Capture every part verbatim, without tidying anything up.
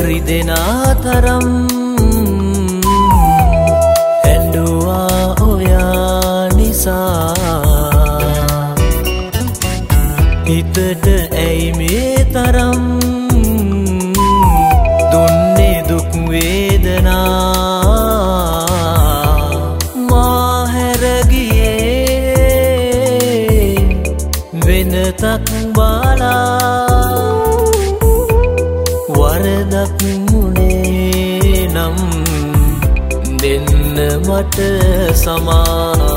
රිදෙනා තරම් ඇඬුවා ඔයා නිසා හිතට ඇයි මේ තරම් දුන්නේ දුක් වේදනා මා හැර ගියේ වෙනතක් බාලා වරදක් මුනේ නම් දෙන්න මට සමා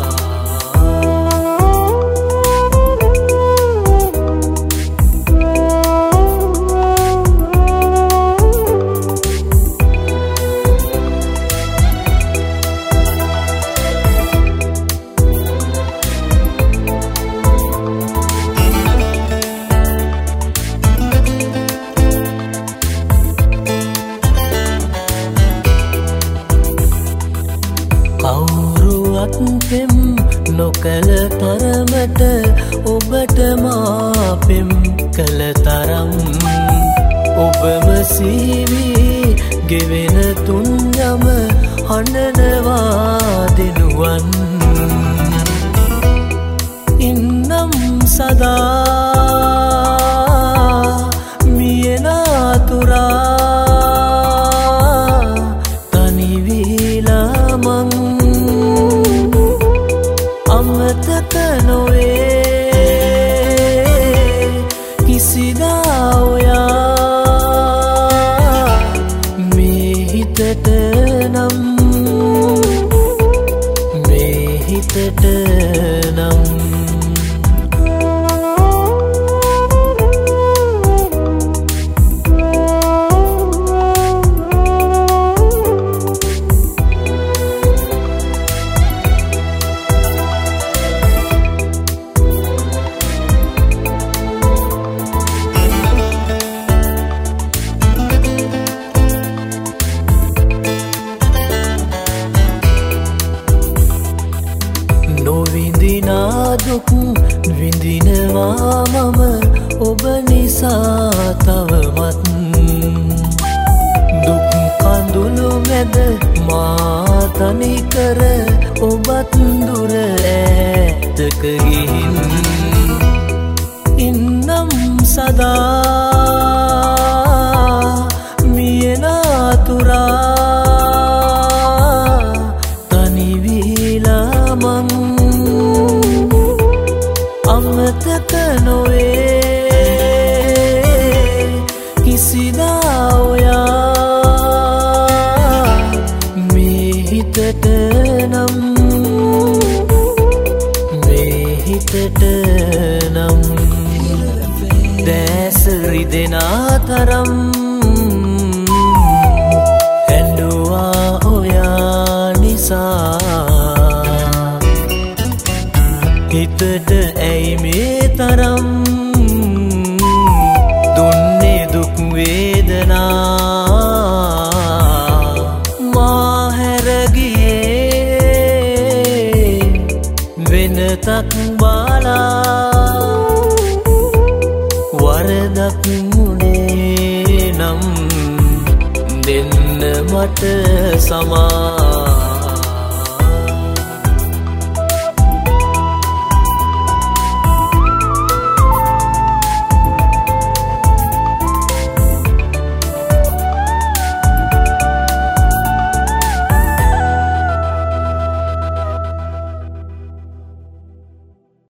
කවුරුවත් පෙම් නොකළ තරමට ඔබට මා පෙම් කළ තරම් ඔබම සීවී ගෙවෙන තුන්යම හඬනවා දෙනුවන් ඉන්නම් සදා මියනාතුරා තනිවීලා මං අමතක නොවේ කිසිදා ඔයා මේ හිතට නම් මේ හිතට නම් නොවිඳිනා දුක් විඳිනවා මම ඔබ නිසා තවමත් දුක් කඳුළු මැද මා තනිකර ඔබත් දුර ඈතක ගිහින් ඉන්නම් සදා මියනාතුරා තනිවීලා මං අමතක නොවේ කිසිදා ඔයා මේ හිතට නම් මේ හිතට නම් දැස රිදෙනා තරම් ඇඬුවා ඔයා නිසා හිතට ඇයි මේ තරම් දුන්නේ දුක් වේදනා මා හැර ගියේ වෙනතක් බාලා වරදක් මුනේ නම් දෙන්න මට සමා